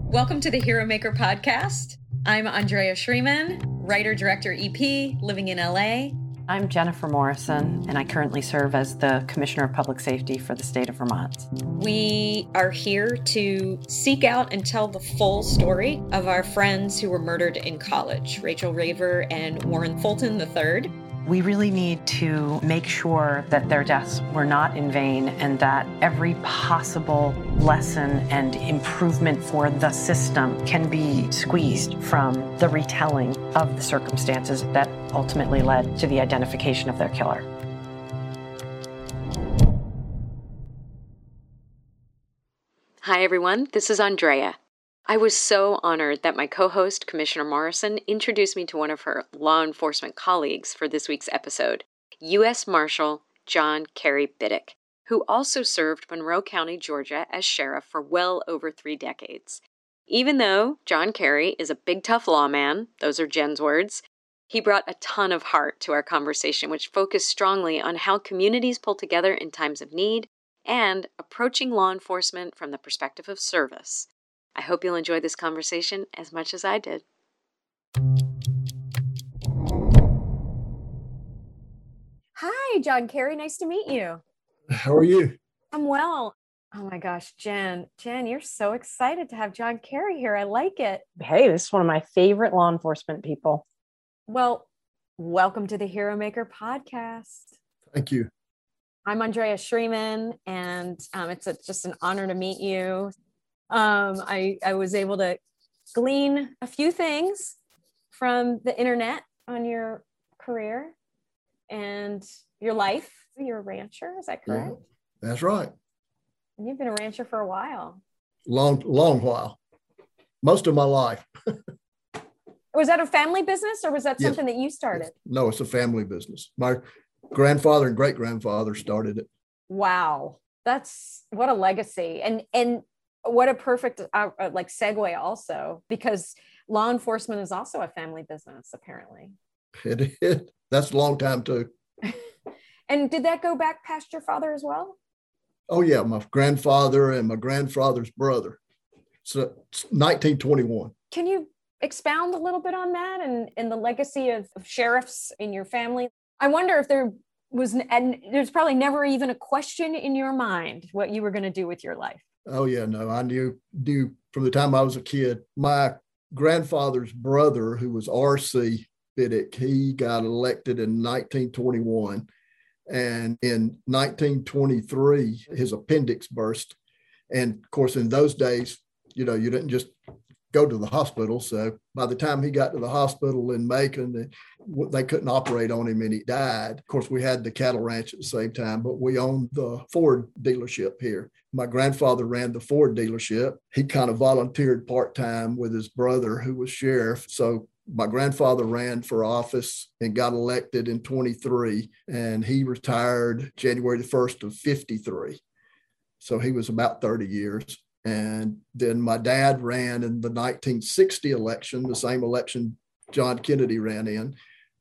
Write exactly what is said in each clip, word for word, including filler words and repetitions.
Welcome to the Hero Maker podcast. I'm Andrea Schreeman, writer, director, E P, living in L A. I'm Jennifer Morrison, and I currently serve as the Commissioner of Public Safety for the state of Vermont. We are here to seek out and tell the full story of our friends who were murdered in college, Rachel Raver and Warren Fulton the third. We really need to make sure that their deaths were not in vain and that every possible lesson and improvement for the system can be squeezed from the retelling of the circumstances that ultimately led to the identification of their killer. Hi, everyone. This is Andrea. I was so honored that my co-host, Commissioner Morrison, introduced me to one of her law enforcement colleagues for this week's episode, U S Marshal John Kerry Biddick, who also served Monroe County, Georgia as sheriff for well over three decades. Even though John Kerry is a big, tough lawman, those are Jen's words, he brought a ton of heart to our conversation, which focused strongly on how communities pull together in times of need and approaching law enforcement from the perspective of service. I hope you'll enjoy this conversation as much as I did. Hi, John Kerry. Nice to meet you. How are you? I'm well. Oh my gosh, Jen. Jen, you're so excited to have John Kerry here. I like it. Hey, this is one of my favorite law enforcement people. Well, welcome to the Hero Maker podcast. Thank you. I'm Andrea Schreeman, and um, it's a, just an honor to meet you. Um, I, I was able to glean a few things from the internet on your career and your life. You're a rancher, is that correct? Yeah, that's right. And you've been a rancher for a while. Long, long while. Most of my life. Was that a family business or was that something yes. that you started? No, it's a family business. My grandfather and great-grandfather started it. Wow. That's what a legacy. And, and, what a perfect uh, like segue also, because law enforcement is also a family business, apparently. It is. That's a long time too. And did that go back past your father as well? Oh yeah, my grandfather and my grandfather's brother. So nineteen twenty-one. Can you expound a little bit on that and, and the legacy of, of sheriffs in your family? I wonder if there was, and there's probably never even a question in your mind what you were going to do with your life. Oh, yeah, no, I knew, knew from the time I was a kid. My grandfather's brother, who was R C Biddick, he got elected in nineteen twenty-one. And in nineteen twenty-three, his appendix burst. And of course, in those days, you know, you didn't just go to the hospital. So by the time he got to the hospital in Macon, they, they couldn't operate on him and he died. Of course, we had the cattle ranch at the same time, but we owned the Ford dealership here. My grandfather ran the Ford dealership. He kind of volunteered part-time with his brother who was sheriff. So my grandfather ran for office and got elected in twenty-three, and he retired January the first of fifty-three. So he was about thirty years. And then my dad ran in the nineteen sixty election, the same election John Kennedy ran in,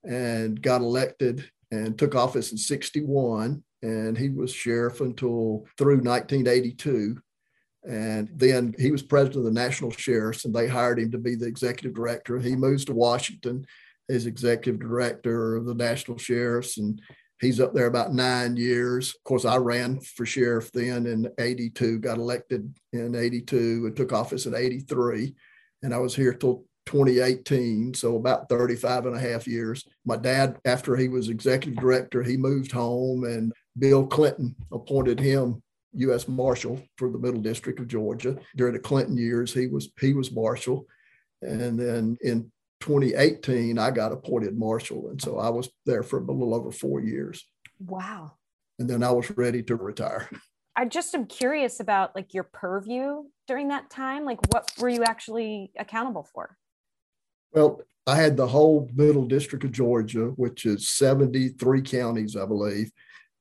and got elected and took office in sixty-one. And he was sheriff until through nineteen eighty-two. And then he was president of the National Sheriffs, and they hired him to be the executive director. He moves to Washington as executive director of the National Sheriffs, and he's up there about nine years. Of course, I ran for sheriff then in eighty-two, got elected in eighty-two, and took office in eighty-three. And I was here till twenty eighteen, so about thirty-five and a half years. My dad, after he was executive director, he moved home, and Bill Clinton appointed him U S Marshal for the Middle District of Georgia. During the Clinton years, he was he was Marshal. And then in twenty eighteen, I got appointed Marshal. And so I was there for a little over four years. Wow. And then I was ready to retire. I just am curious about like your purview during that time. Like what were you actually accountable for? Well, I had the whole Middle District of Georgia, which is seventy-three counties, I believe.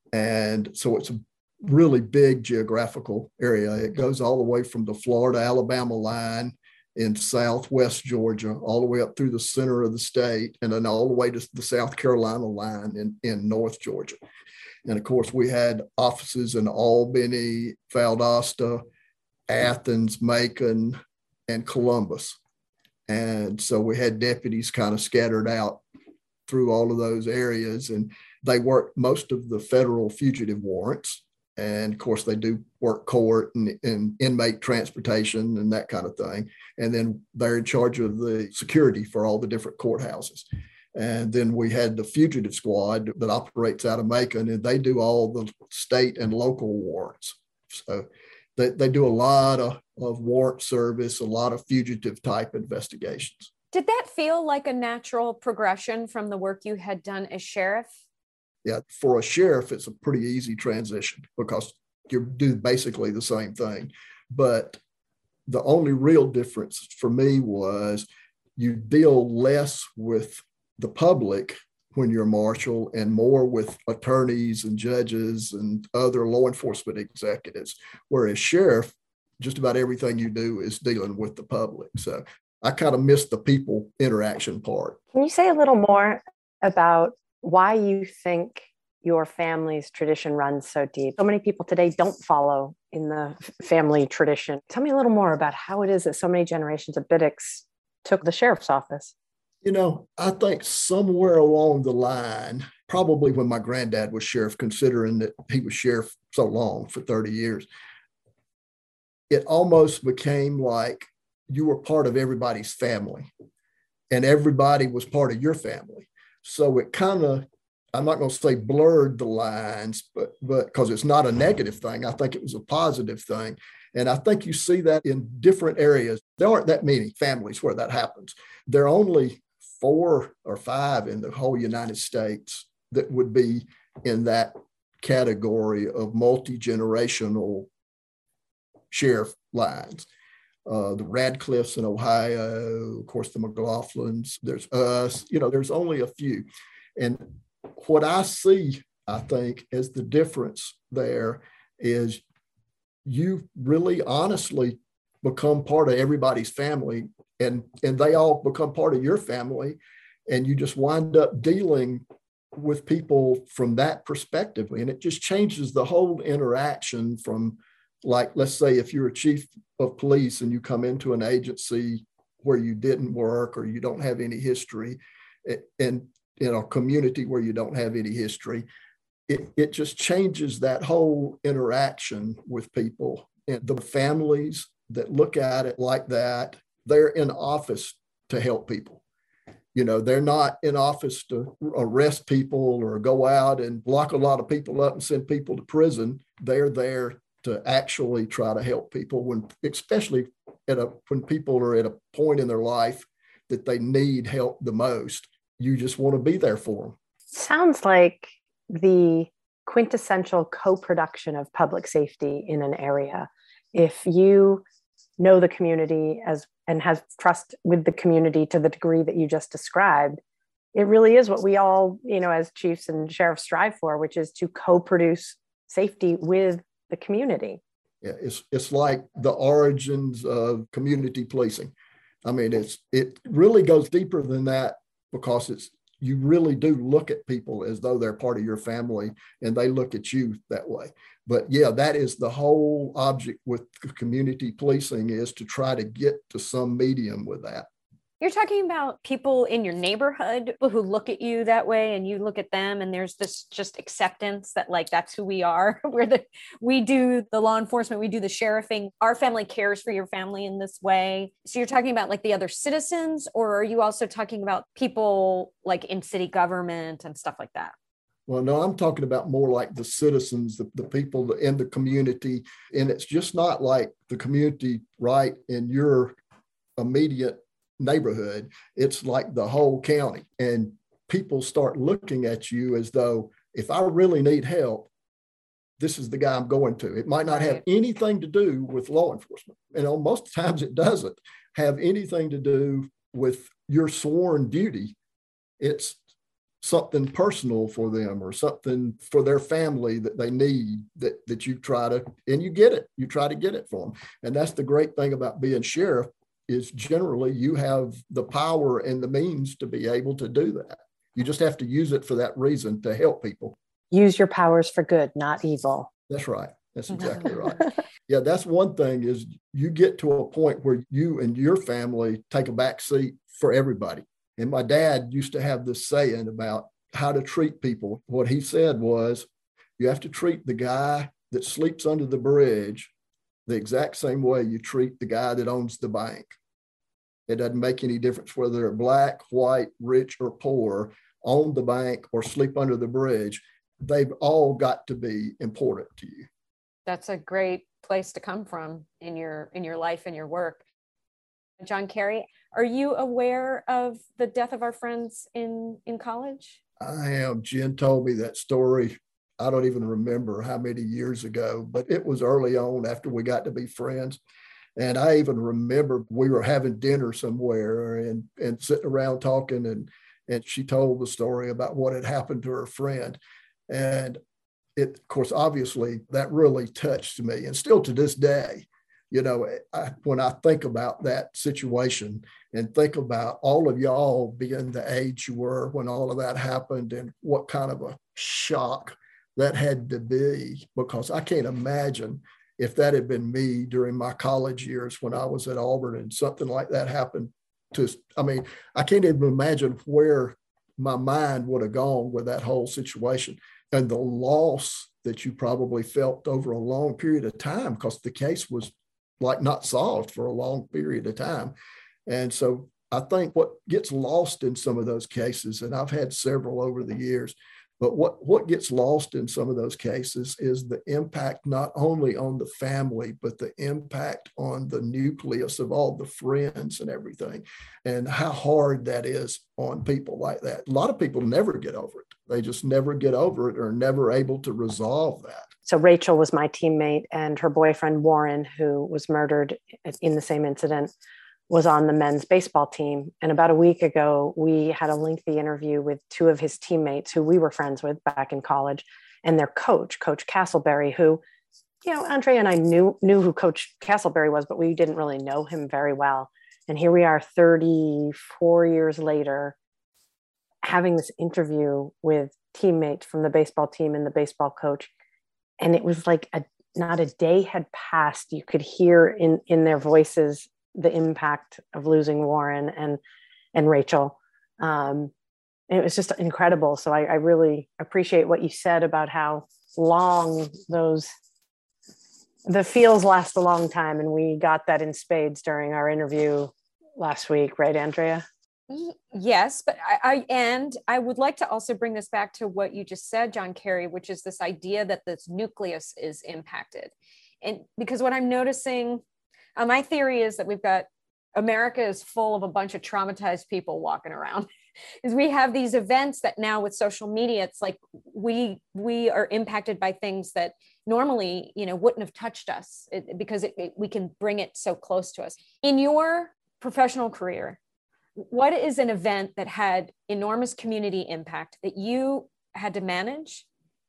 And so it's a really big geographical area. It goes all the way from the Florida-Alabama line in southwest Georgia, all the way up through the center of the state, and then all the way to the South Carolina line in, in North Georgia. And of course, we had offices in Albany, Valdosta, Athens, Macon, and Columbus. And so we had deputies kind of scattered out through all of those areas, and they worked most of the federal fugitive warrants. And of course, they do work court and, and inmate transportation and that kind of thing. And then they're in charge of the security for all the different courthouses. And then we had the fugitive squad that operates out of Macon, and they do all the state and local warrants. So they, they do a lot of, of warrant service, a lot of fugitive type investigations. Did that feel like a natural progression from the work you had done as sheriff? Yeah, for a sheriff, it's a pretty easy transition because you do basically the same thing. But the only real difference for me was you deal less with the public when you're marshal and more with attorneys and judges and other law enforcement executives, whereas sheriff, just about everything you do is dealing with the public. So I kind of missed the people interaction part. Can you say a little more about why you think your family's tradition runs so deep? So many people today don't follow in the family tradition. Tell me a little more about how it is that so many generations of Biddicks took the sheriff's office. You know, I think somewhere along the line, probably when my granddad was sheriff, considering that he was sheriff so long for thirty years, it almost became like you were part of everybody's family and everybody was part of your family. So it kind of, I'm not going to say blurred the lines, but but because it's not a negative thing. I think it was a positive thing. And I think you see that in different areas. There aren't that many families where that happens. There are only four or five in the whole United States that would be in that category of multi-generational sheriff lines. Uh, the Radcliffes in Ohio, of course, the McLaughlins, there's us, you know, there's only a few. And what I see, I think, as the difference there is you really honestly become part of everybody's family, and, and they all become part of your family, and you just wind up dealing with people from that perspective. And it just changes the whole interaction from, like, let's say if you're a chief of police and you come into an agency where you didn't work or you don't have any history, and in a community where you don't have any history, it, it just changes that whole interaction with people. And the families that look at it like that, they're in office to help people. You know, they're not in office to arrest people or go out and lock a lot of people up and send people to prison. They're there to actually try to help people, when, especially at a, when people are at a point in their life that they need help the most. You just want to be there for them. Sounds like the quintessential co-production of public safety in an area. If you know the community as and have trust with the community to the degree that you just described, it really is what we all, you know, as chiefs and sheriffs strive for, which is to co-produce safety with the community. Yeah, it's it's like the origins of community policing. I mean, it's it really goes deeper than that, because it's you really do look at people as though they're part of your family, and they look at you that way. But yeah, that is the whole object with community policing, is to try to get to some medium with that. You're talking about people in your neighborhood, people who look at you that way and you look at them, and there's this just acceptance that, like, that's who we are. We're the, we do the law enforcement, we do the sheriffing. Our family cares for your family in this way. So you're talking about like the other citizens, or are you also talking about people like in city government and stuff like that? Well, no, I'm talking about more like the citizens, the, the people in the community. And it's just not like the community right in your immediate neighborhood. It's like the whole county, and people start looking at you as though, if I really need help, this is the guy I'm going to. It might not have anything to do with law enforcement. You know, most times it doesn't have anything to do with your sworn duty. It's something personal for them or something for their family that they need, that, that you try to, and you get it. You try to get it for them. And that's the great thing about being sheriff, is generally you have the power and the means to be able to do that. You just have to use it for that reason, to help people. Use your powers for good, not evil. That's right. That's exactly right. Yeah, that's one thing is you get to a point where you and your family take a back seat for everybody. And my dad used to have this saying about how to treat people. What he said was, you have to treat the guy that sleeps under the bridge the exact same way you treat the guy that owns the bank. It doesn't make any difference whether they're black, white, rich, or poor, own the bank or sleep under the bridge. They've all got to be important to you. That's a great place to come from in your in your life and your work. John Kerry, are you aware of the death of our friends in, in college? I am. Jen told me that story. I don't even remember how many years ago, but it was early on after we got to be friends. And I even remember we were having dinner somewhere and, and sitting around talking, and, and she told the story about what had happened to her friend. And it, of course, obviously that really touched me. And still to this day, you know, I, when I think about that situation and think about all of y'all being the age you were when all of that happened and what kind of a shock that had to be, because I can't imagine if that had been me during my college years when I was at Auburn and something like that happened to, I mean, I can't even imagine where my mind would have gone with that whole situation and the loss that you probably felt over a long period of time, because the case was like not solved for a long period of time. And so I think what gets lost in some of those cases, and I've had several over the years, but what, what gets lost in some of those cases is the impact not only on the family, but the impact on the nucleus of all the friends and everything, and how hard that is on people like that. A lot of people never get over it. They just never get over it or never able to resolve that. So Rachel was my teammate, and her boyfriend, Warren, who was murdered in the same incident, was on the men's baseball team. And about a week ago, we had a lengthy interview with two of his teammates who we were friends with back in college, and their coach, Coach Castleberry, who, you know, Andrea and I knew, knew who Coach Castleberry was, but we didn't really know him very well. And here we are thirty-four years later, having this interview with teammates from the baseball team and the baseball coach. And it was like a, not a day had passed. You could hear in, in their voices the impact of losing Warren and, and Rachel. Um, and it was just incredible. So I, I really appreciate what you said about how long those, the feels last a long time. And we got that in spades during our interview last week, right, Andrea? Yes, but I, I and I would like to also bring this back to what you just said, John Kerry, which is this idea that this nucleus is impacted. And because what I'm noticing, uh, my theory is that we've got, America is full of a bunch of traumatized people walking around. Is we have these events that now with social media, it's like we we are impacted by things that normally, you know, wouldn't have touched us it, because it, it, we can bring it so close to us. In your professional career, what is an event that had enormous community impact that you had to manage?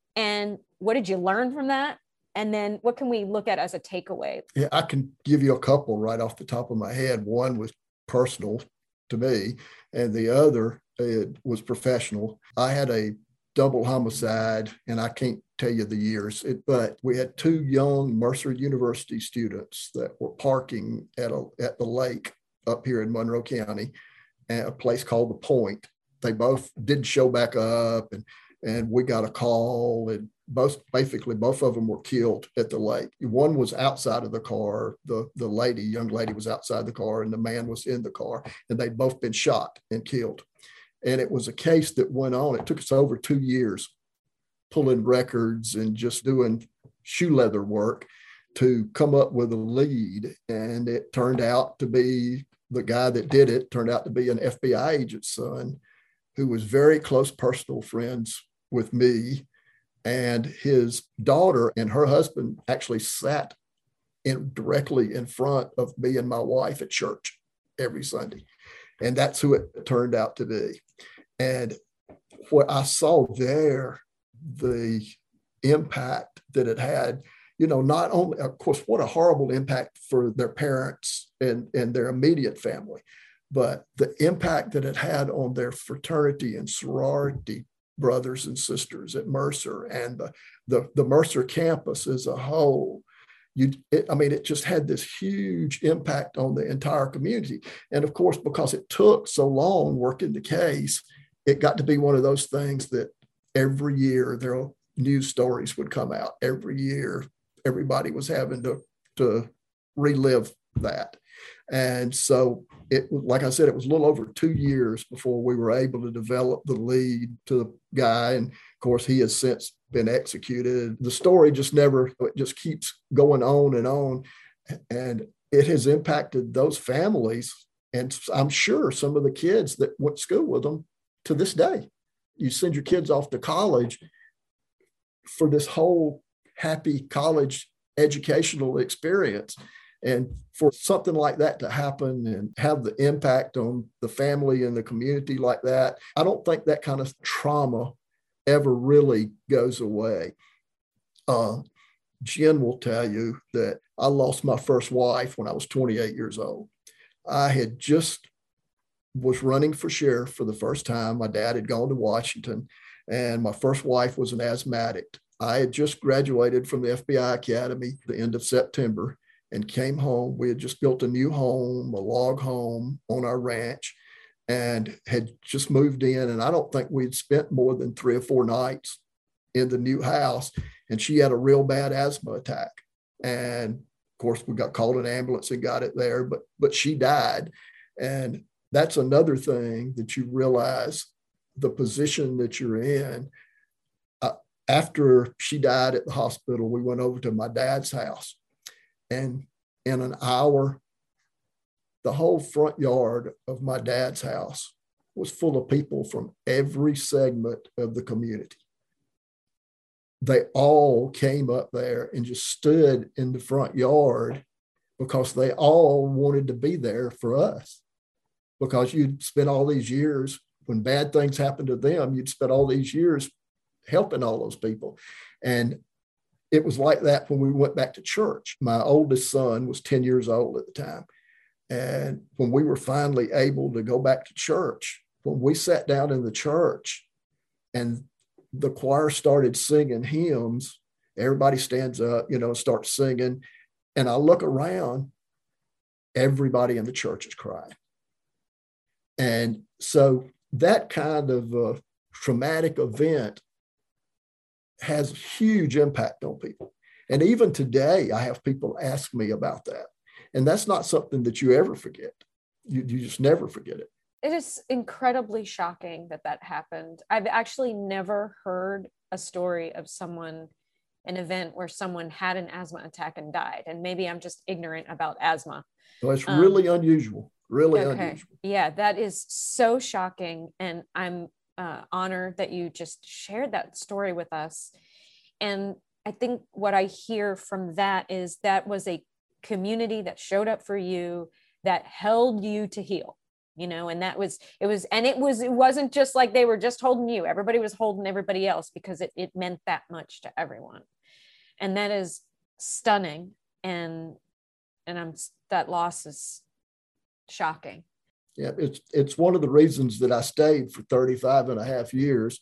And what did you learn from that? And then what can we look at as a takeaway? Yeah, I can give you a couple right off the top of my head. One was personal to me, and the other uh, was professional. I had a double homicide, and I can't tell you the years, it, but we had two young Mercer University students that were parking at, a, at the lake up here in Monroe County, at a place called The Point. They both didn't show back up, and, and we got a call, and both, basically both of them were killed at the lake. One was outside of the car. The, the lady, young lady was outside the car, and the man was in the car, and they'd both been shot and killed. And it was a case that went on. It took us over two years pulling records and just doing shoe leather work to come up with a lead. And it turned out to be the guy that did it turned out to be an F B I agent's son who was very close personal friends with me. And his daughter and her husband actually sat in directly in front of me and my wife at church every Sunday. And that's who it turned out to be. And what I saw there, the impact that it had, you know, not only, of course, what a horrible impact for their parents and, and their immediate family, but the impact that it had on their fraternity and sorority brothers and sisters at Mercer and the, the, the Mercer campus as a whole. You, it, I mean, it just had this huge impact on the entire community. And of course, because it took so long working the case, it got to be one of those things that every year there were news stories would come out. Every year, everybody was having to, to relive that. And so it, like I said, it was a little over two years before we were able to develop the lead to the guy. And of course, he has since been executed. The story just never, it just keeps going on and on. And it has impacted those families. And I'm sure some of the kids that went to school with them to this day. You send your kids off to college for this whole happy college educational experience. And for something like that to happen and have the impact on the family and the community like that, I don't think that kind of trauma ever really goes away. Uh, Jen will tell you that I lost my first wife when I was twenty-eight years old. I had just was running for sheriff for the first time. My dad had gone to Washington, and my first wife was an asthmatic. I had just graduated from the F B I Academy at the end of September and came home. We had just built a new home, a log home on our ranch, and had just moved in. And I don't think we'd spent more than three or four nights in the new house. And she had a real bad asthma attack. And of course, we got called an ambulance and got it there, but, but she died. And that's another thing that you realize the position that you're in. Uh, after she died at the hospital, we went over to my dad's house. And in an hour, the whole front yard of my dad's house was full of people from every segment of the community. They all came up there and just stood in the front yard because they all wanted to be there for us. Because you'd spent all these years, when bad things happened to them, you'd spent all these years helping all those people. And it was like that when we went back to church. My oldest son was ten years old at the time. And when we were finally able to go back to church, when we sat down in the church and the choir started singing hymns, everybody stands up, you know, starts singing. And I look around, everybody in the church is crying. And so that kind of uh, traumatic event has huge impact on people. And even today, I have people ask me about that. And that's not something that you ever forget. You, you just never forget it. It is incredibly shocking that that happened. I've actually never heard a story of someone, an event where someone had an asthma attack and died. And maybe I'm just ignorant about asthma. So it's um, really unusual, really okay. unusual. Yeah, that is so shocking. And I'm uh, honored that you just shared that story with us. And I think what I hear from that is that was a community that showed up for you, that held you to heal, you know, and that was, it was, and it was, it wasn't just like they were just holding you. Everybody was holding everybody else because it, it meant that much to everyone. And that is stunning. And, and I'm, that loss is shocking. Yeah, it's it's one of the reasons that I stayed for thirty-five and a half years,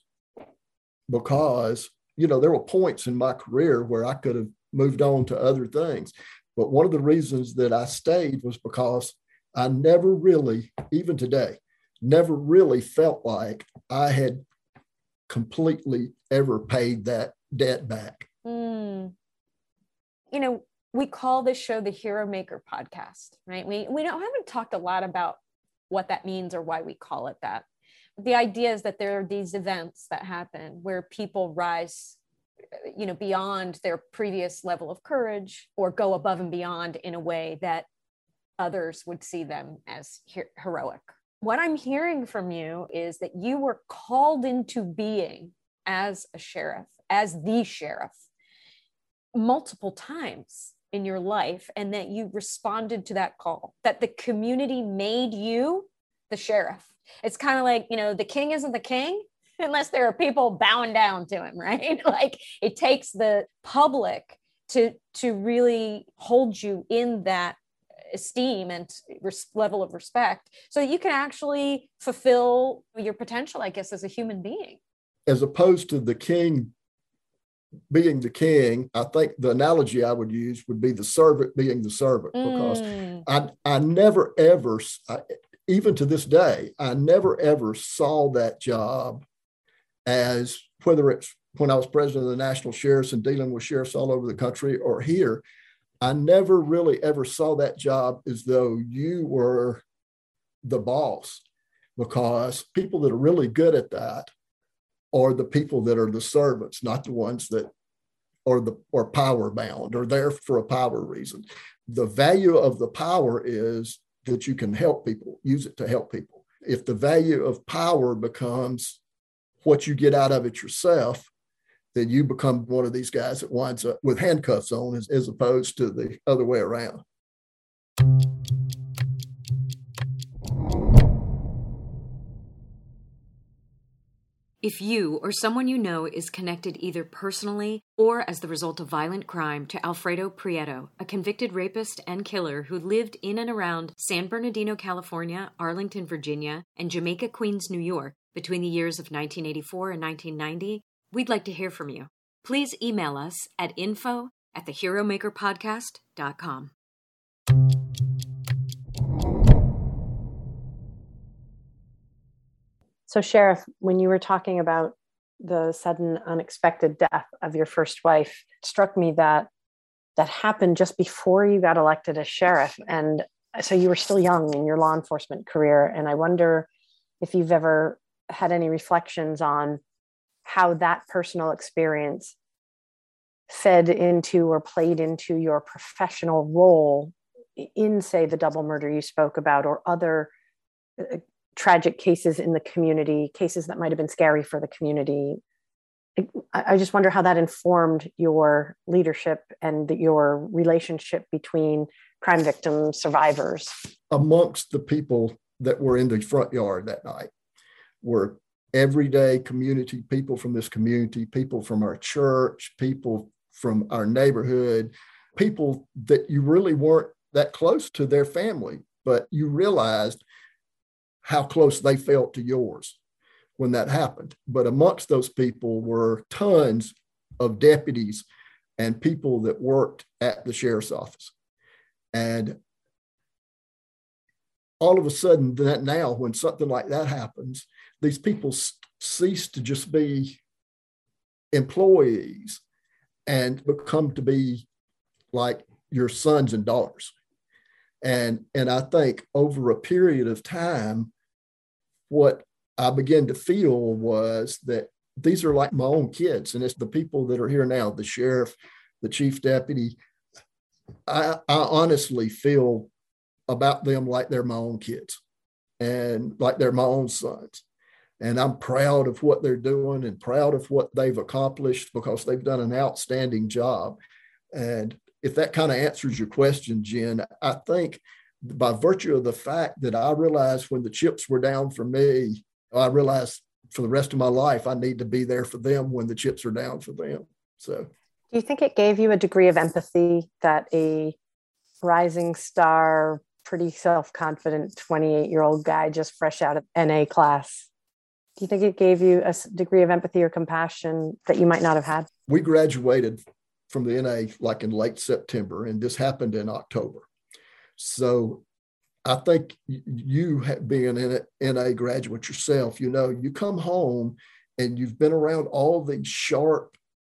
because, you know, there were points in my career where I could have moved on to other things. But one of the reasons that I stayed was because I never really, even today, never really felt like I had completely ever paid that debt back. Mm. You know, we call this show the Hero Maker Podcast, right? We, we don't haven't talked a lot about what that means or why we call it that. The idea is that there are these events that happen where people rise, you know, beyond their previous level of courage or go above and beyond in a way that others would see them as her- heroic. What I'm hearing from you is that you were called into being as a sheriff, as the sheriff, multiple times in your life, and that you responded to that call, that the community made you the sheriff. It's kind of like, you know, the king isn't the king unless there are people bowing down to him, right? Like it takes the public to, to really hold you in that esteem and res- level of respect so that you can actually fulfill your potential, I guess, as a human being. as opposed to the king being the king, I think the analogy I would use would be the servant being the servant, because Mm. I, I never, ever, I, even to this day, I never, ever saw that job as, whether it's when I was president of the National Sheriffs and dealing with sheriffs all over the country or here, I never really ever saw that job as though you were the boss, because people that are really good at that are the people that are the servants, not the ones that are the or power bound or there for a power reason. The value of the power is that you can help people, use it to help people. If the value of power becomes what you get out of it yourself, then you become one of these guys that winds up with handcuffs on, as, as opposed to the other way around. If you or someone you know is connected either personally or as the result of violent crime to Alfredo Prieto, a convicted rapist and killer who lived in and around San Bernardino, California, Arlington, Virginia, and Jamaica, Queens, New York between the years of nineteen eighty-four and nineteen ninety, we'd like to hear from you. Please email us at info at the hero maker podcast dot com. So, Sheriff, when you were talking about the sudden unexpected death of your first wife, it struck me that that happened just before you got elected as sheriff. And so you were still young in your law enforcement career. And I wonder if you've ever had any reflections on how that personal experience fed into or played into your professional role in, say, the double murder you spoke about, or other uh, tragic cases in the community, cases that might have been scary for the community. I, I just wonder how that informed your leadership and your relationship between crime victims, survivors. Amongst the people that were in the front yard that night were everyday community people from this community, people from our church, people from our neighborhood, people that you really weren't that close to their family, but you realized how close they felt to yours when that happened. But amongst those people were tons of deputies and people that worked at the sheriff's office. And all of a sudden, that now, when something like that happens, these people cease to just be employees and become to be like your sons and daughters. And, and I think over a period of time, what I began to feel was that these are like my own kids. And it's the people that are here now, the sheriff, the chief deputy. I, I honestly feel about them like they're my own kids and like they're my own sons. And I'm proud of what they're doing and proud of what they've accomplished, because they've done an outstanding job. And if that kind of answers your question, Jen, I think by virtue of the fact that I realized when the chips were down for me, I realized for the rest of my life, I need to be there for them when the chips are down for them. So, do you think it gave you a degree of empathy that a rising star, pretty self-confident twenty-eight-year-old guy just fresh out of N A class, do you think it gave you a degree of empathy or compassion that you might not have had? We graduated from the N A like in late September, and this happened in October. So I think you, being an N A graduate yourself, you know, you come home and you've been around all these sharp,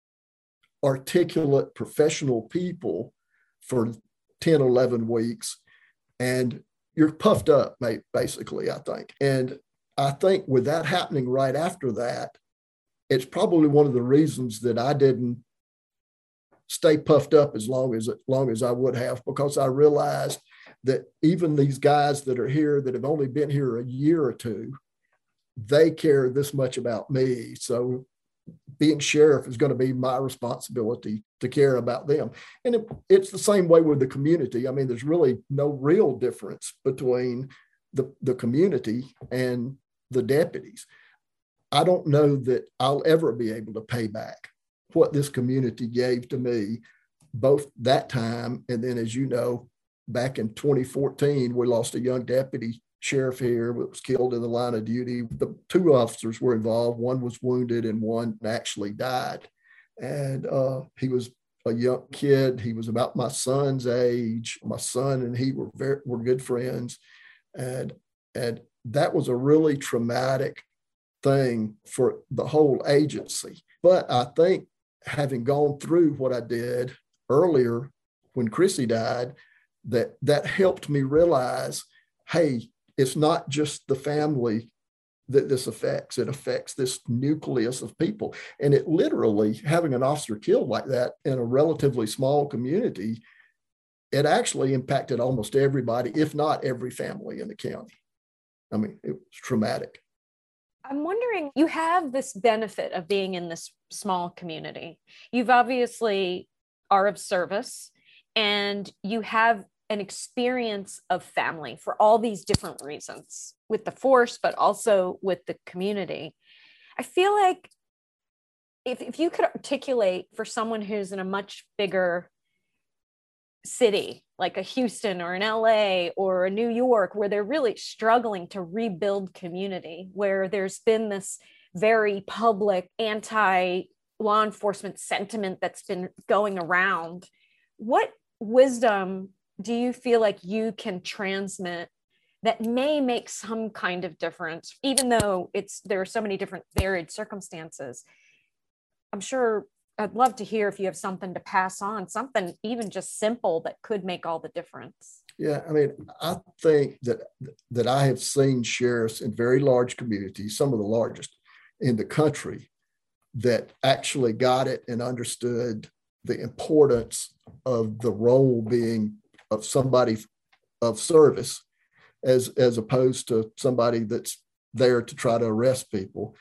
articulate, professional people for ten, eleven weeks, and you're puffed up, mate, basically, I think. And I think with that happening right after that, it's probably one of the reasons that I didn't stay puffed up as long as, as long as I would have, because I realized that even these guys that are here that have only been here a year or two, they care this much about me. So being sheriff is going to be my responsibility to care about them. And it, it's the same way with the community. I mean, there's really no real difference between the, the community and the deputies. I don't know that I'll ever be able to pay back what this community gave to me, both that time and then, as you know, back in twenty fourteen, we lost a young deputy sheriff here was killed in the line of duty. The two officers were involved. One was wounded and one actually died. And uh, he was a young kid. He was about my son's age. My son and he were very, were good friends. And, and that was a really traumatic thing for the whole agency. But I think having gone through what I did earlier when Chrissy died, that that helped me realize, hey, it's not just the family that this affects. It affects this nucleus of people. And it literally, having an officer killed like that in a relatively small community, it actually impacted almost everybody, if not every family in the county. I mean, it was traumatic. I'm wondering, you have this benefit of being in this small community. You've obviously are of service and you have an experience of family for all these different reasons with the force, but also with the community. I feel like if, if you could articulate for someone who's in a much bigger city, like a Houston or an L A or a New York, where they're really struggling to rebuild community, where there's been this very public anti-law enforcement sentiment that's been going around, what wisdom do you feel like you can transmit that may make some kind of difference, even though it's there are so many different varied circumstances? I'm sure I'd love to hear if you have something to pass on, something even just simple that could make all the difference. Yeah, I mean, I think that that I have seen sheriffs in very large communities, some of the largest in the country, that actually got it and understood the importance of the role being of somebody of service as, as opposed to somebody that's there to try to arrest people.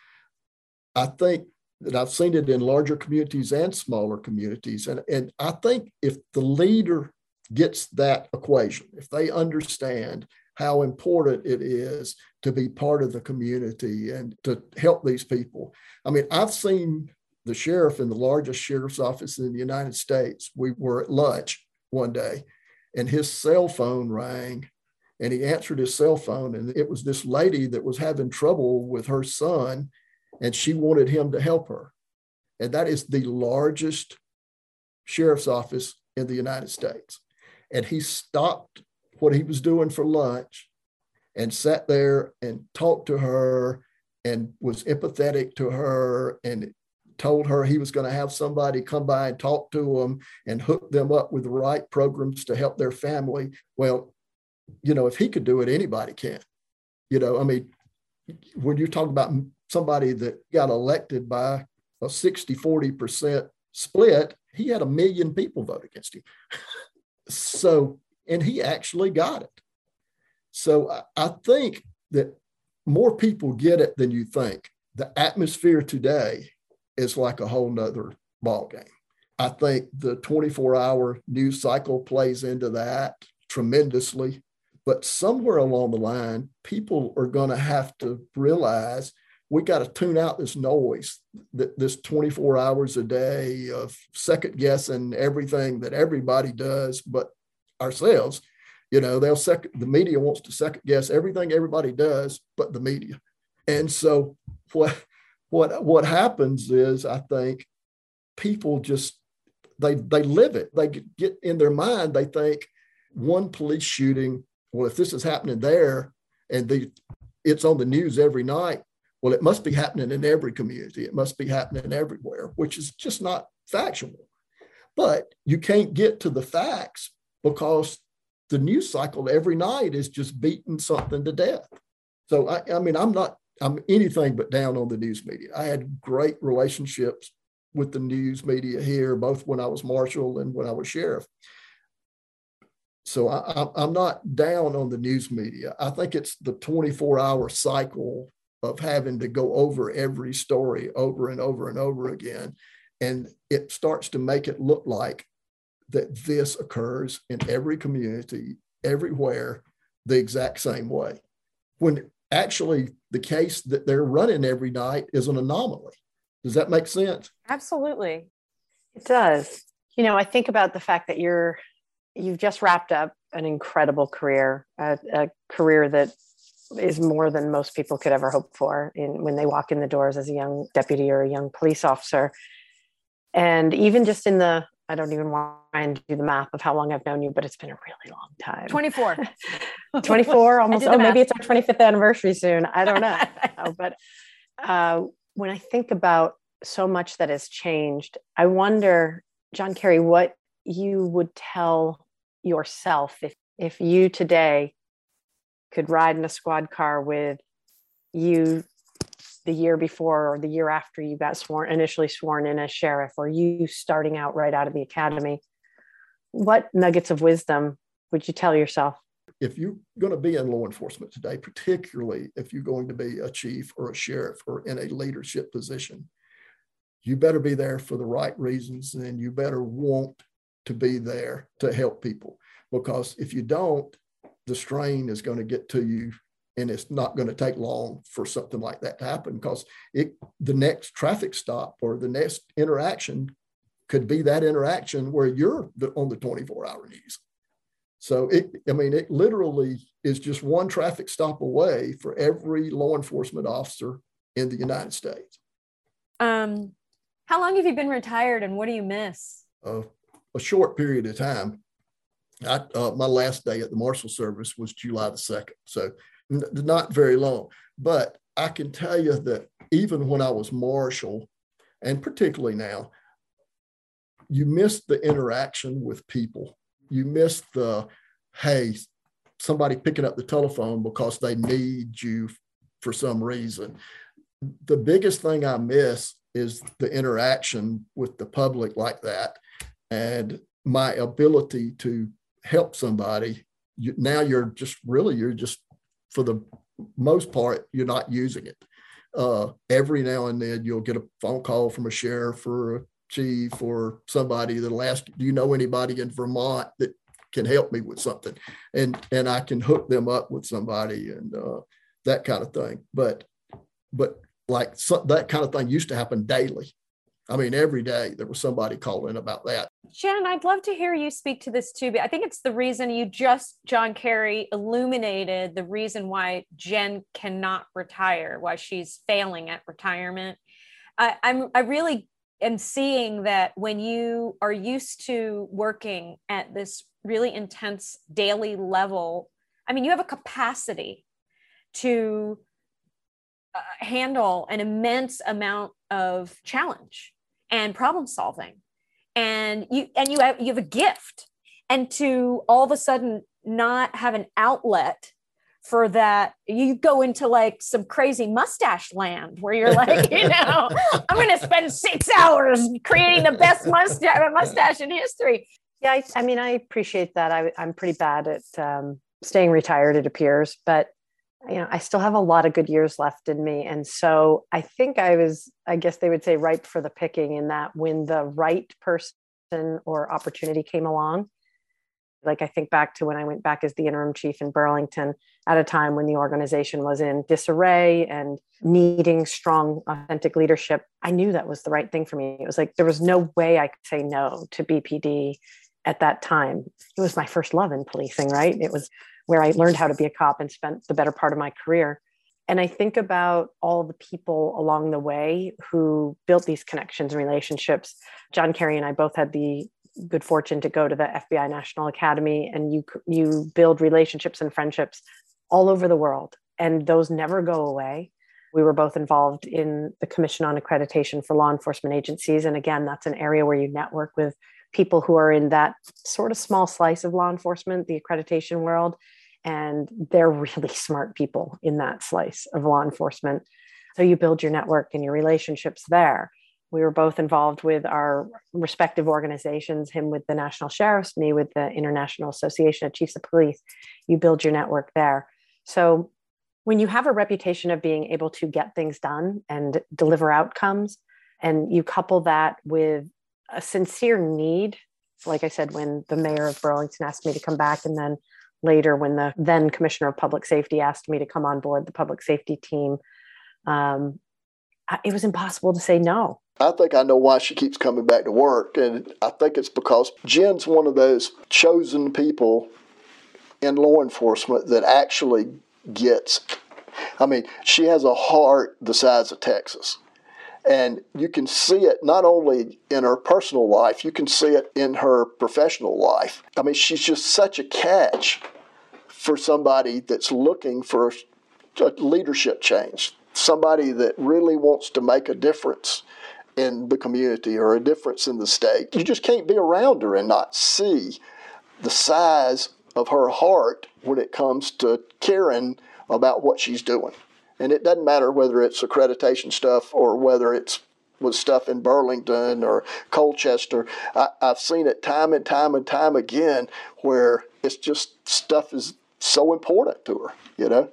I think that I've seen it in larger communities and smaller communities. And, and I think if the leader gets that equation, if they understand how important it is to be part of the community and to help these people. I mean, I've seen the sheriff in the largest sheriff's office in the United States. We were at lunch one day and his cell phone rang and he answered his cell phone. And it was this lady that was having trouble with her son and she wanted him to help her. And that is the largest sheriff's office in the United States. And he stopped what he was doing for lunch and sat there and talked to her and was empathetic to her and told her he was going to have somebody come by and talk to them and hook them up with the right programs to help their family. Well, you know, if he could do it, anybody can. You know, I mean, when you talk about somebody that got elected by a sixty forty percent split, he had a million people vote against him. So, and he actually got it. So I, I think that more people get it than you think. The atmosphere today is like a whole nother ballgame. I think the twenty-four hour news cycle plays into that tremendously. But somewhere along the line, people are going to have to realize we got to tune out this noise, that this twenty-four hours a day of second guessing everything that everybody does, but ourselves. You know, they'll second, the media wants to second guess everything everybody does, but the media. And so what, what, what happens is, I think people just, they, they live it. They get in their mind, they think one police shooting, well, if this is happening there and the, it's on the news every night, well, it must be happening in every community. It must be happening everywhere, which is just not factual. But you can't get to the facts because the news cycle every night is just beating something to death. So, I, I mean, I'm not, I'm anything but down on the news media. I had great relationships with the news media here, both when I was marshal and when I was sheriff. So I, I'm not down on the news media. I think it's the twenty-four hour cycle of having to go over every story over and over and over again. And it starts to make it look like that this occurs in every community, everywhere, the exact same way. When actually the case that they're running every night is an anomaly. Does that make sense? Absolutely. It does. You know, I think about the fact that you're, you've just wrapped up an incredible career, a, a career that is more than most people could ever hope for in when they walk in the doors as a young deputy or a young police officer. And even just in the, I don't even want to do the math of how long I've known you, but it's been a really long time. twenty-four. twenty-four, almost. Oh, maybe it's our twenty-fifth anniversary soon. I don't know. oh, but uh, when I think about so much that has changed, I wonder, John Kerry, what you would tell yourself if, if you today could ride in a squad car with you the year before or the year after you got sworn, initially sworn in as sheriff, or you starting out right out of the academy. What nuggets of wisdom would you tell yourself? If you're going to be in law enforcement today, particularly if you're going to be a chief or a sheriff or in a leadership position, you better be there for the right reasons, and you better want to be there to help people. Because if you don't, the strain is going to get to you, and it's not going to take long for something like that to happen, because it the next traffic stop or the next interaction could be that interaction where you're the, on the twenty-four hour news. So it, I mean, it literally is just one traffic stop away for every law enforcement officer in the United States. Um, how long have you been retired, and what do you miss? Uh, a short period of time. I, uh, my last day at the Marshal Service was July the second, so n- not very long. But I can tell you that even when I was Marshal, and particularly now, you miss the interaction with people. You miss the, hey, somebody picking up the telephone because they need you for some reason. The biggest thing I miss is the interaction with the public like that, and my ability to help somebody. You, now you're just really, you're just, for the most part, you're not using it. Uh, every now and then you'll get a phone call from a sheriff or a chief or somebody that'll ask, do you know anybody in Vermont that can help me with something? And, and I can hook them up with somebody and uh, that kind of thing. But, but like so, that kind of thing used to happen daily. I mean, every day there was somebody calling about that. Shannon, I'd love to hear you speak to this too, but I think it's the reason you just, John Kerry, illuminated the reason why Jen cannot retire, why she's failing at retirement. I, I'm, I really am seeing that when you are used to working at this really intense daily level, I mean, you have a capacity to uh, handle an immense amount of challenge and problem solving, and you and you have you have a gift, and to all of a sudden not have an outlet for that, you go into like some crazy mustache land where you're like, you know, I'm going to spend six hours creating the best mustache mustache in history. Yeah, I, I mean, I appreciate that. I, I'm pretty bad at um, staying retired, it appears, but you know, I still have a lot of good years left in me. And so I think I was, I guess they would say, ripe for the picking, in that when the right person or opportunity came along, like I think back to when I went back as the interim chief in Burlington at a time when the organization was in disarray and needing strong, authentic leadership. I knew that was the right thing for me. It was like, there was no way I could say no to B P D at that time. It was my first love in policing, right? It was where I learned how to be a cop and spent the better part of my career. And I think about all the people along the way who built these connections and relationships. John Kerry and I both had the good fortune to go to the F B I National Academy, and you you build relationships and friendships all over the world, and those never go away. We were both involved in the Commission on Accreditation for Law Enforcement Agencies. And again, that's an area where you network with people who are in that sort of small slice of law enforcement, the accreditation world. And they're really smart people in that slice of law enforcement. So you build your network and your relationships there. We were both involved with our respective organizations, him with the National Sheriffs, me with the International Association of Chiefs of Police. You build your network there. So when you have a reputation of being able to get things done and deliver outcomes, and you couple that with a sincere need, like I said, when the mayor of Burlington asked me to come back, and then later when the then Commissioner of Public Safety asked me to come on board the public safety team, um, it was impossible to say no. I think I know why she keeps coming back to work, and I think it's because Jen's one of those chosen people in law enforcement that actually gets. I mean, she has a heart the size of Texas. And you can see it not only in her personal life, you can see it in her professional life. I mean, she's just such a catch for somebody that's looking for a leadership change, somebody that really wants to make a difference in the community or a difference in the state. You just can't be around her and not see the size of her heart when it comes to caring about what she's doing. And it doesn't matter whether it's accreditation stuff or whether it's was stuff in Burlington or Colchester. I, I've seen it time and time and time again where it's just stuff is so important to her, you know?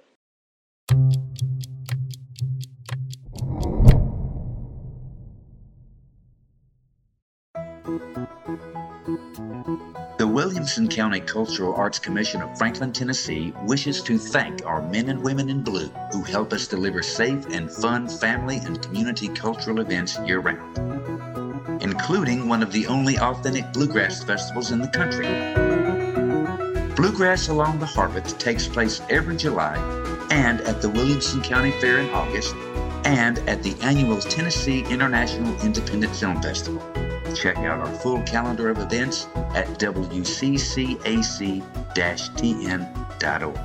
The Williamson County Cultural Arts Commission of Franklin, Tennessee wishes to thank our men and women in blue who help us deliver safe and fun family and community cultural events year-round, including one of the only authentic bluegrass festivals in the country. Bluegrass Along the Harpeth takes place every July and at the Williamson County Fair in August and at the annual Tennessee International Independent Film Festival. Check out our full calendar of events at w c c a c dash t n dot org.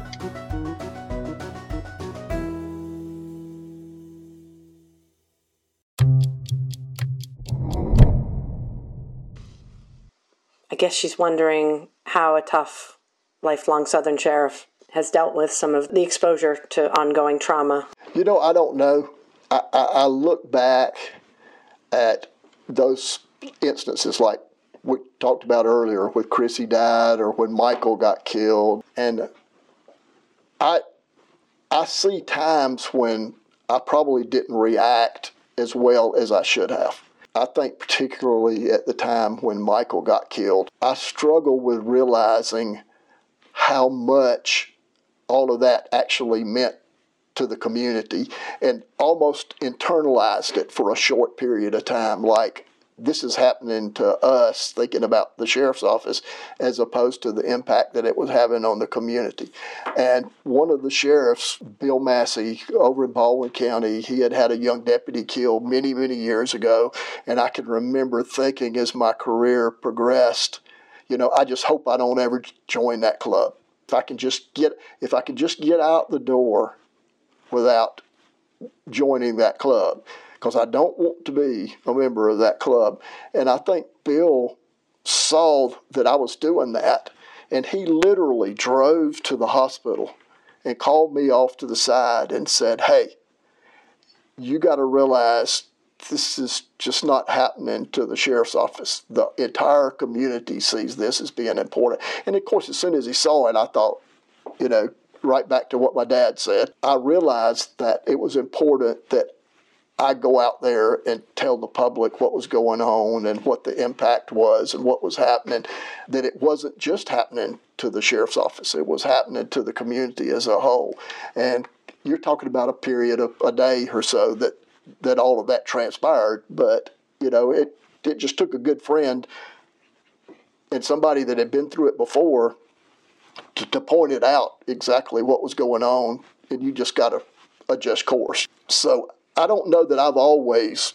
I guess she's wondering how a tough, lifelong Southern sheriff has dealt with some of the exposure to ongoing trauma. You know, I don't know. I, I, I look back at those instances like we talked about earlier with Chrissy died or when Michael got killed. And I I see times when I probably didn't react as well as I should have. I think particularly at the time when Michael got killed, I struggle with realizing how much all of that actually meant to the community and almost internalized it for a short period of time, like this is happening to us, thinking about the sheriff's office, as opposed to the impact that it was having on the community. And one of the sheriffs, Bill Massey, over in Baldwin County, he had had a young deputy killed many, many years ago. And I can remember thinking as my career progressed, you know, I just hope I don't ever join that club. If I can just get, if I can just get out the door without joining that club, because I don't want to be a member of that club. And I think Bill saw that I was doing that, and he literally drove to the hospital and called me off to the side and said, hey, you got to realize this is just not happening to the sheriff's office. The entire community sees this as being important. And, of course, as soon as he saw it, I thought, you know, right back to what my dad said, I realized that it was important that I go out there and tell the public what was going on and what the impact was and what was happening, that it wasn't just happening to the sheriff's office. It was happening to the community as a whole. And you're talking about a period of a day or so that, that all of that transpired. But, you know, it, it just took a good friend and somebody that had been through it before to, to point it out exactly what was going on. And you just got to adjust course. So I don't know that I've always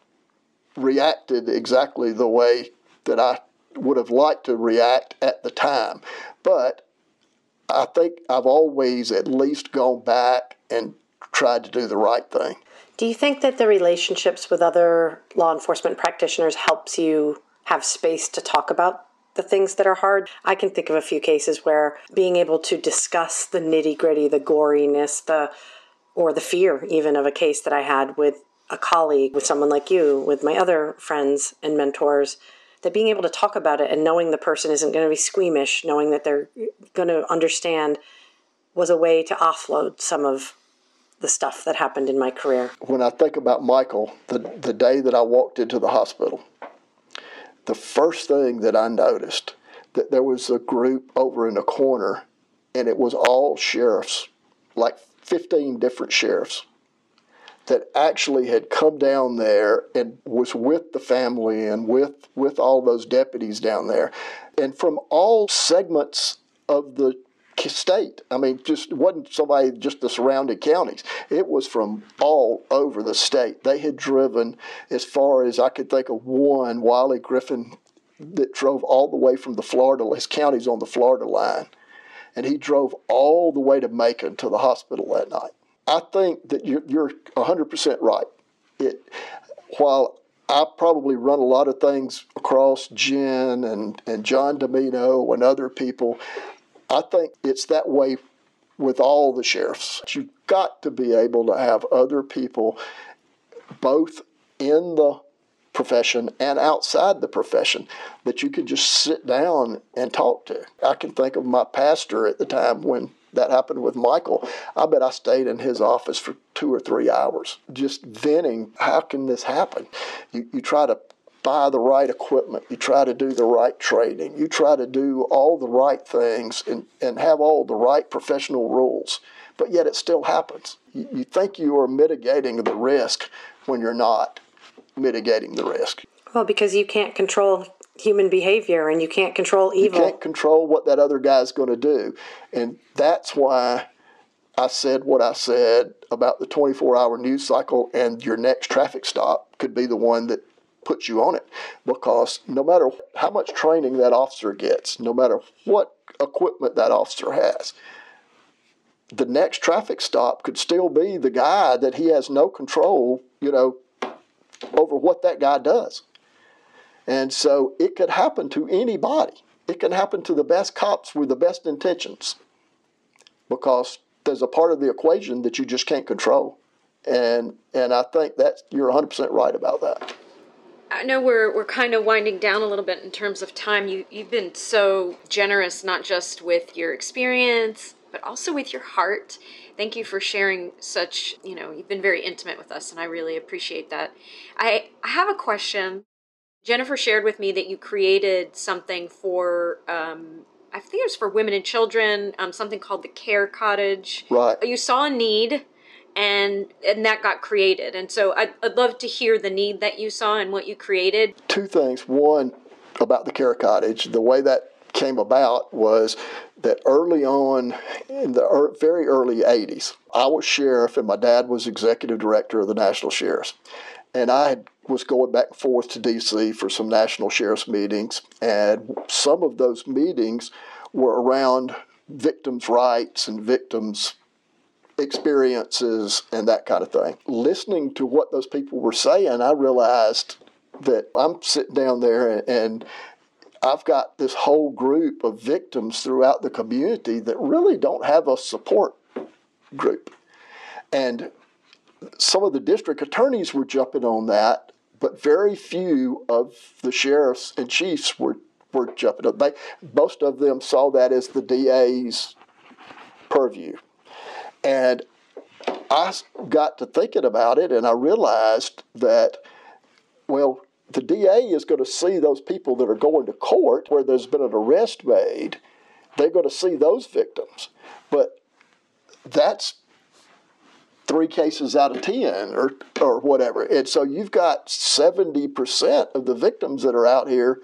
reacted exactly the way that I would have liked to react at the time, but I think I've always at least gone back and tried to do the right thing. Do you think that the relationships with other law enforcement practitioners helps you have space to talk about the things that are hard? I can think of a few cases where being able to discuss the nitty-gritty, the goriness, the or the fear even of a case that I had with a colleague, with someone like you, with my other friends and mentors, that being able to talk about it and knowing the person isn't going to be squeamish, knowing that they're going to understand, was a way to offload some of the stuff that happened in my career. When I think about Michael, the, the day that I walked into the hospital, the first thing that I noticed, that there was a group over in the corner, and it was all sheriffs, like fifteen different sheriffs that actually had come down there and was with the family and with, with all those deputies down there. And from all segments of the state. I mean, just it wasn't somebody just the surrounding counties. It was from all over the state. They had driven as far as I could think of one, Wiley Griffin, that drove all the way from the Florida, his county's on the Florida line. And he drove all the way to Macon to the hospital that night. I think that you're, you're one hundred percent right. It, while I probably run a lot of things across Jen and, and John Domino and other people, I think it's that way with all the sheriffs. You've got to be able to have other people both in the profession and outside the profession that you can just sit down and talk to. I can think of my pastor at the time when that happened with Michael. I bet I stayed in his office for two or three hours just venting, how can this happen? You, you try to buy the right equipment. You try to do the right training. You try to do all the right things and, and have all the right professional rules, but yet it still happens. You, you think you are mitigating the risk when you're not mitigating the risk. Well, because you can't control human behavior and you can't control evil. You can't control what that other guy's going to do. And that's why I said what I said about the twenty-four hour news cycle, and your next traffic stop could be the one that puts you on it. Because no matter how much training that officer gets, no matter what equipment that officer has, the next traffic stop could still be the guy that he has no control, you know, over what that guy does. And so it could happen to anybody. It can happen to the best cops with the best intentions, because there's a part of the equation that you just can't control. And and I think that you're one hundred percent right about that. I know we're we're kind of winding down a little bit in terms of time. You, you've been so generous, not just with your experience, but also with your heart. Thank you for sharing such, you know, you've been very intimate with us, and I really appreciate that. I, I have a question. Jennifer shared with me that you created something for, um, I think it was for women and children, um, something called the Care Cottage. Right. You saw a need, and and that got created. And so I'd, I'd love to hear the need that you saw and what you created. Two things. One, about the Care Cottage, the way that came about was that early on in the er, very early eighties, I was sheriff and my dad was executive director of the National Sheriffs. And I had, was going back and forth to D C for some national sheriffs meetings, and some of those meetings were around victims' rights and victims' experiences and that kind of thing. Listening to what those people were saying, I realized that I'm sitting down there and, and I've got this whole group of victims throughout the community that really don't have a support group. And some of the district attorneys were jumping on that, but very few of the sheriffs and chiefs were, were jumping on. They, most of them saw that as the D A's purview. And I got to thinking about it, and I realized that, well, the D A is going to see those people that are going to court where there's been an arrest made. They're going to see those victims. But that's three cases out of ten or or whatever. And so you've got seventy percent of the victims that are out here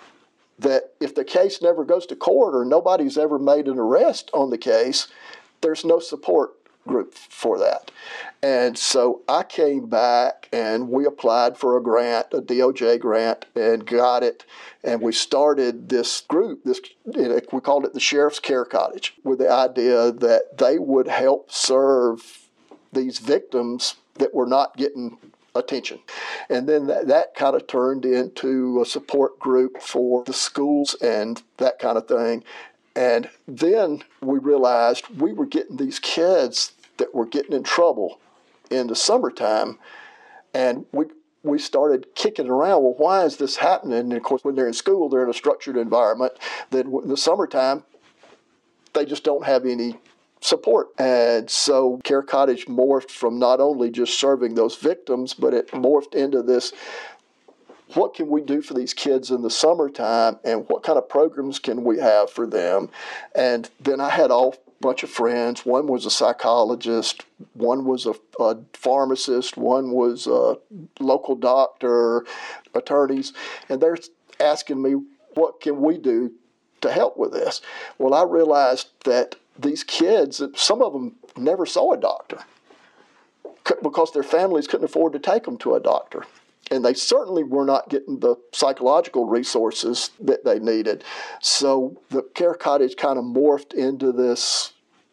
that if the case never goes to court or nobody's ever made an arrest on the case, there's no support group for that. And so I came back and we applied for a grant, a D O J grant, and got it. And we started this group, this we called it the Sheriff's Care Cottage, with the idea that they would help serve these victims that were not getting attention. And then that, that kind of turned into a support group for the schools and that kind of thing. And then we realized we were getting these kids that were getting in trouble in the summertime. And we we started kicking around, well, why is this happening? And of course, when they're in school, they're in a structured environment. Then in the summertime, they just don't have any support. And so Care Cottage morphed from not only just serving those victims, but it morphed into this, what can we do for these kids in the summertime, and what kind of programs can we have for them? And then I had all bunch of friends. One was a psychologist, one was a, a pharmacist, one was a local doctor, attorneys, and they're asking me, what can we do to help with this? Well, I realized that these kids, some of them never saw a doctor because their families couldn't afford to take them to a doctor. And they certainly were not getting the psychological resources that they needed. So the Care Cottage kind of morphed into this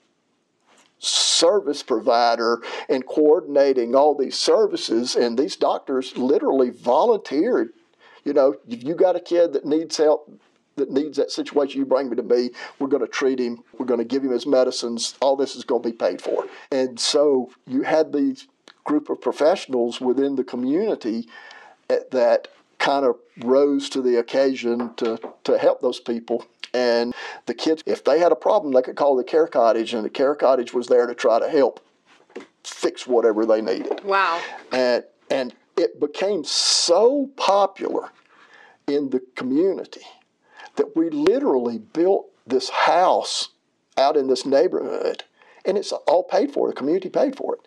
service provider and coordinating all these services. And these doctors literally volunteered. You know, if you got a kid that needs help, that needs that situation, you bring me to me. We're going to treat him. We're going to give him his medicines. All this is going to be paid for. And so you had these group of professionals within the community that kind of rose to the occasion to, to help those people. And the kids, if they had a problem, they could call the Care Cottage, and the Care Cottage was there to try to help fix whatever they needed. Wow. And and it became so popular in the community that we literally built this house out in this neighborhood, and it's all paid for. The community paid for it.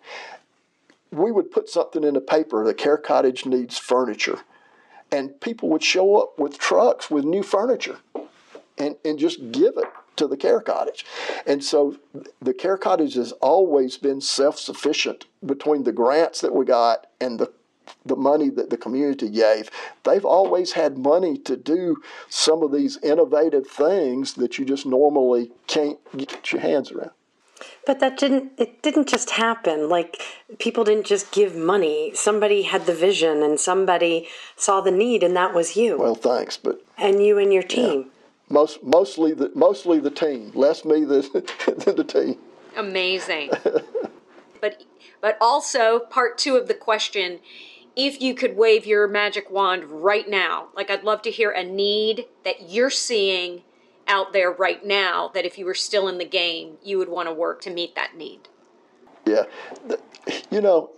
We would put something in the paper, the Care Cottage needs furniture, and people would show up with trucks with new furniture and, and just give it to the Care Cottage. And so the Care Cottage has always been self-sufficient between the grants that we got and the the money that the community gave. They've always had money to do some of these innovative things that you just normally can't get your hands around. But that didn't, it didn't just happen. Like, people didn't just give money. Somebody had the vision and somebody saw the need, and that was you. Well, thanks, but... And you and your team. Yeah. Most, mostly the mostly the team. Less me than, than the team. Amazing. but but also, part two of the question, if you could wave your magic wand right now, like I'd love to hear a need that you're seeing out there right now that if you were still in the game, you would want to work to meet that need. Yeah. You know,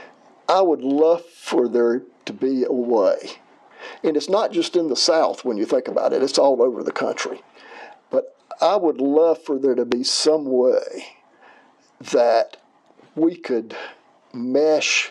I would love for there to be a way. And it's not just in the South when you think about it. It's all over the country. But I would love for there to be some way that we could mesh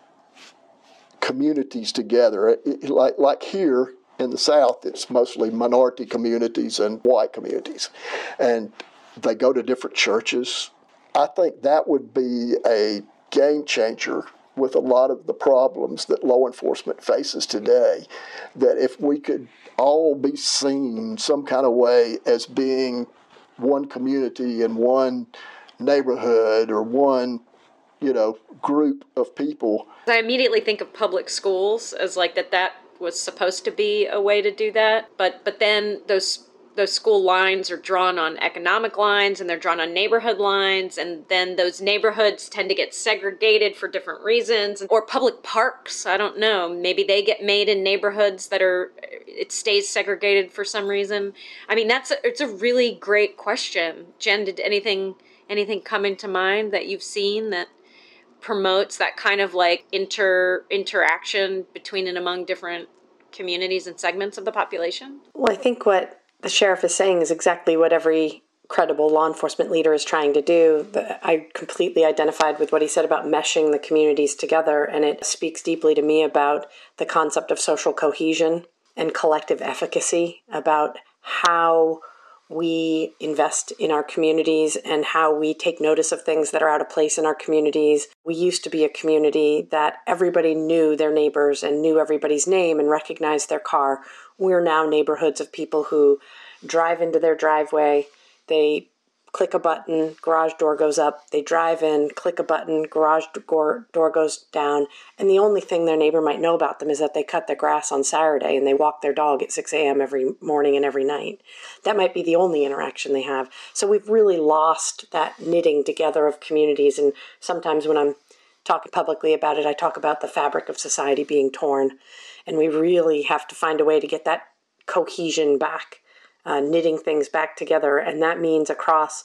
communities together. Like, like here in the South, it's mostly minority communities and white communities. And they go to different churches. I think that would be a game changer with a lot of the problems that law enforcement faces today, that if we could all be seen some kind of way as being one community and one neighborhood or one, you know, group of people. I immediately think of public schools as like that that was supposed to be a way to do that. But but then those those school lines are drawn on economic lines and they're drawn on neighborhood lines, and then those neighborhoods tend to get segregated for different reasons. Or public parks, I don't know, maybe they get made in neighborhoods that are, it stays segregated for some reason. I mean, that's a, it's a really great question. Jen, did anything anything come into mind that you've seen that promotes that kind of like inter interaction between and among different communities and segments of the population? Well, I think what the sheriff is saying is exactly what every credible law enforcement leader is trying to do. I completely identified with what he said about meshing the communities together, and it speaks deeply to me about the concept of social cohesion and collective efficacy, about how we invest in our communities and how we take notice of things that are out of place in our communities. We used to be a community that everybody knew their neighbors and knew everybody's name and recognized their car. We're now neighborhoods of people who drive into their driveway, they click a button, garage door goes up, they drive in, click a button, garage door, door goes down, and the only thing their neighbor might know about them is that they cut their grass on Saturday and they walk their dog at six a.m. every morning and every night. That might be the only interaction they have. So we've really lost that knitting together of communities, and sometimes when I'm talking publicly about it, I talk about the fabric of society being torn, and we really have to find a way to get that cohesion back. Uh, knitting things back together, and that means across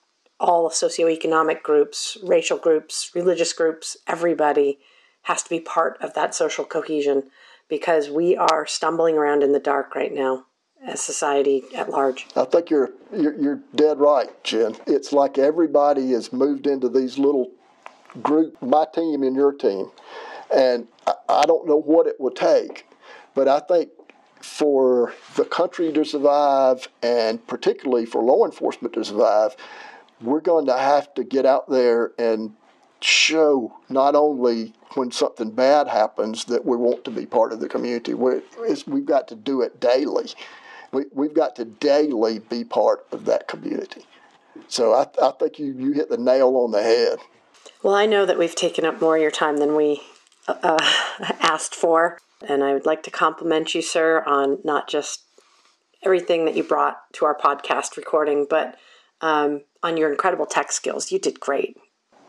all socioeconomic groups, racial groups, religious groups, everybody has to be part of that social cohesion, because we are stumbling around in the dark right now as society at large. I think you're you're, you're dead right, Jen. It's like everybody has moved into these little group, my team and your team, and I, I don't know what it will take, but I think for the country to survive, and particularly for law enforcement to survive, we're going to have to get out there and show not only when something bad happens that we want to be part of the community. We're, we've got to do it daily. We, we've got to daily be part of that community. So I, I think you, you hit the nail on the head. Well, I know that we've taken up more of your time than we uh, asked for, and I would like to compliment you, sir, on not just everything that you brought to our podcast recording, but um, on your incredible tech skills. You did great.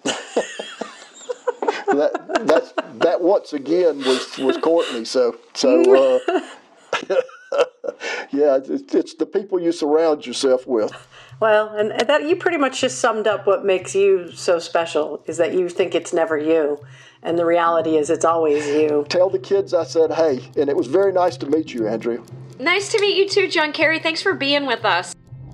that that's, that once again was, was Courtney. So so uh, yeah, it's, it's the people you surround yourself with. Well, and that you pretty much just summed up what makes you so special, is that you think it's never you. And the reality is it's always you. Tell the kids I said hey, and it was very nice to meet you, Andrea. Nice to meet you too, John Kerry. Thanks for being with us.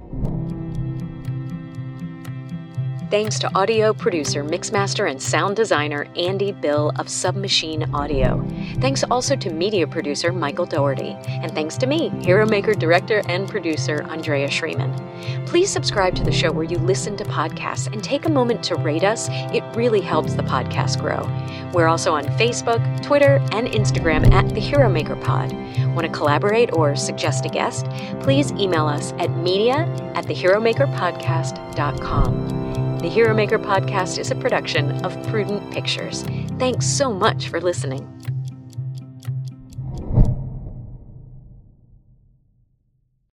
Thanks to audio producer, mixmaster, and sound designer Andy Bill of Submachine Audio. Thanks also to media producer Michael Doherty. And thanks to me, Hero Maker director and producer Andrea Schreeman. Please subscribe to the show where you listen to podcasts and take a moment to rate us. It really helps the podcast grow. We're also on Facebook, Twitter, and Instagram at The Hero Maker Pod. Want to collaborate or suggest a guest? Please email us at media at the hero maker podcast dot com. The Hero Maker Podcast is a production of Prudent Pictures. Thanks so much for listening.